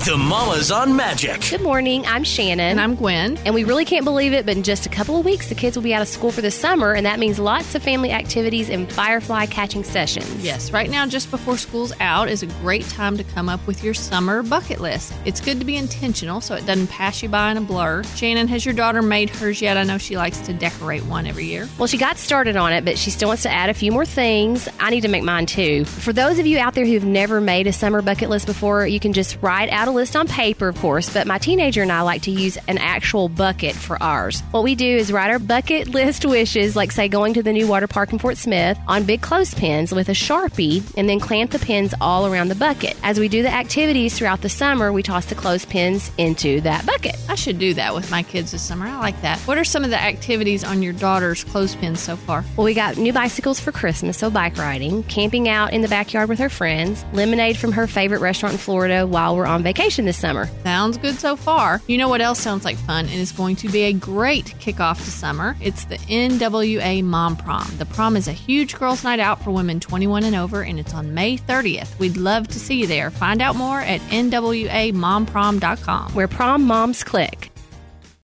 The Mamas on Magic. Good morning. I'm Shannon. And I'm Gwen. And we really can't believe it, but in just a couple of weeks, the kids will be out of school for the summer, and that means lots of family activities and firefly catching sessions. Yes, right now, just before school's out, is a great time to come up with your summer bucket list. It's good to be intentional so it doesn't pass you by in a blur. Shannon, has your daughter made hers yet? I know she likes to decorate one every year. Well, she got started on it, but she still wants to add a few more things. I need to make mine too. For those of you out there who've never made a summer bucket list before, you can just write out a list on paper, of course, but my teenager and I like to use an actual bucket for ours. What we do is write our bucket list wishes, like say going to the new water park in Fort Smith, on big clothespins with a Sharpie, and then clamp the pins all around the bucket. As we do the activities throughout the summer, we toss the clothespins into that bucket. I should do that with my kids this summer. I like that. What are some of the activities on your daughter's clothespins so far? Well, we got new bicycles for Christmas, so bike riding, camping out in the backyard with her friends, lemonade from her favorite restaurant in Florida while we're on vacation this summer. Sounds good so far. You know what else sounds like fun and is going to be a great kickoff to summer? It's the NWA Mom Prom. The prom is a huge girls' night out for women 21 and over, and it's on May 30th. We'd love to see you there. Find out more at nwamomprom.com. Where prom moms click.